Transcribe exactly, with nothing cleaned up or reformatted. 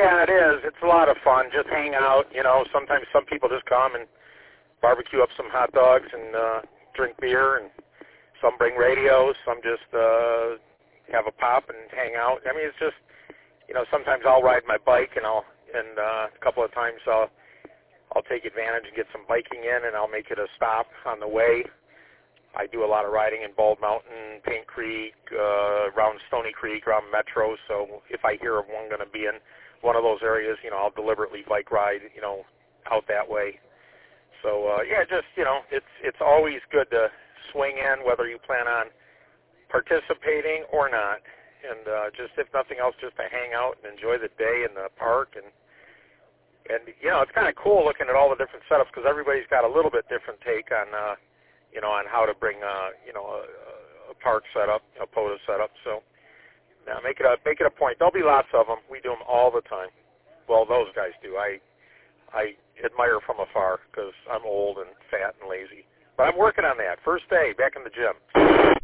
Yeah, it is. It's a lot of fun. Just hang out. You know, sometimes some people just come and barbecue up some hot dogs and uh, drink beer, and some bring radios. Some just uh, have a pop and hang out. I mean, it's just, you know, sometimes I'll ride my bike, and I'll and uh, a couple of times I'll I'll take advantage and get some biking in, and I'll make it a stop on the way. I do a lot of riding in Bald Mountain, Paint Creek, uh, around Stony Creek, around Metro. So if I hear of one going to be in one of those areas, you know, I'll deliberately bike ride, you know, out that way. So uh, yeah, just you know, it's it's always good to swing in, whether you plan on participating or not, and uh, just if nothing else, just to hang out and enjoy the day in the park. And and you know, it's kind of cool looking at all the different setups because everybody's got a little bit different take on. Uh, you know, on how to bring, uh, you know, a, a park setup, a POTA setup. So, now make it a make it a point. There'll be lots of them. We do them all the time. Well, those guys do. I I admire from afar because I'm old and fat and lazy. But I'm working on that. First day back in the gym.